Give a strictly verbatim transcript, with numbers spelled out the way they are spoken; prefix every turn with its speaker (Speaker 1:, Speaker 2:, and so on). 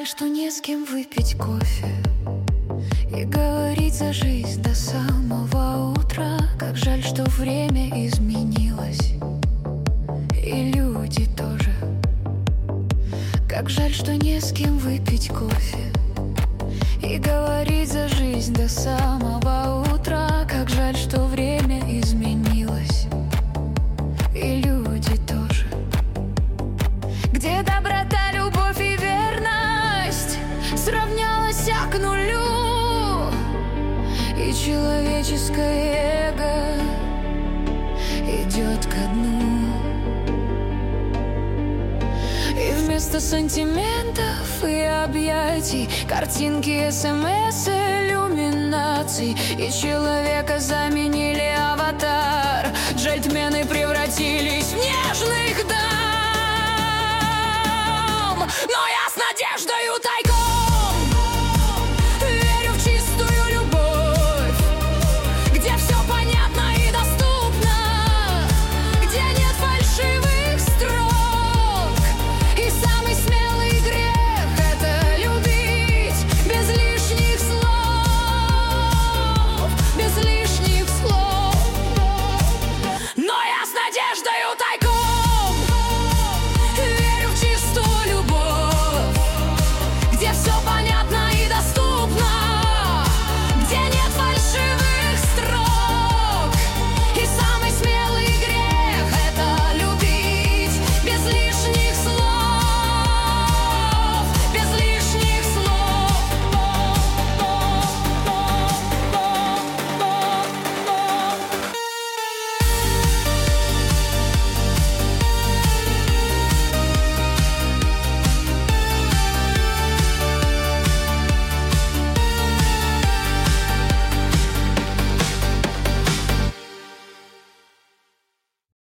Speaker 1: жаль, что не с кем выпить кофе и говорить за жизнь до самого утра. Как жаль, что время изменилось, и люди тоже. Как жаль, что не с кем выпить кофе и говорить за жизнь до самого утра. Как жаль, что время изменилось, и люди тоже. Где доброта, любовь и верность сравнялась к нулю, и человеческое эго идет ко дну. И вместо сантиментов и объятий картинки, смс, иллюминаций, и человека заменили аватар. Джентльмены превратились